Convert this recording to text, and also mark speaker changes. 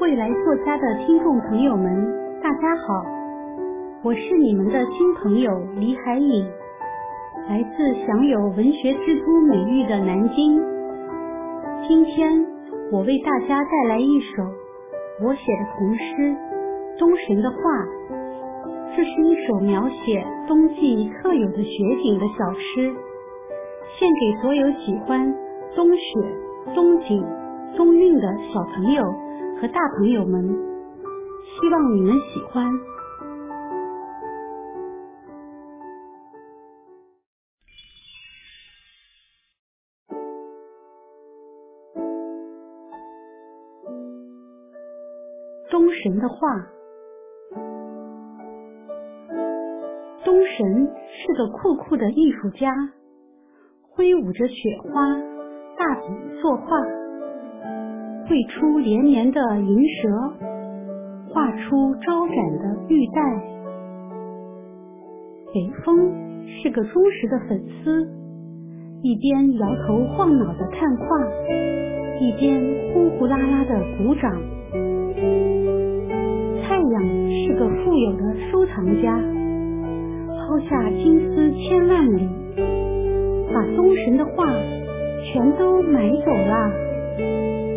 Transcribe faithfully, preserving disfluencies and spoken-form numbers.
Speaker 1: 未来作家的听众朋友们，大家好，我是你们的新朋友李海颖，来自享有文学之都美誉的南京。今天我为大家带来一首我写的童诗《冬神的画》，这是一首描写冬季特有的雪景的小诗，献给所有喜欢冬雪、冬景、冬韵的小朋友和大朋友们，希望你们喜欢。冬神的画。冬神是个酷酷的艺术家，挥舞着雪花，大笔作画，绘出连绵的银蛇，画出招展的玉带。北风是个忠实的粉丝，一边摇头晃脑的看画，一边呼呼啦啦的鼓掌。太阳是个富有的收藏家，抛下金丝千万里，把冬神的画全都买走了。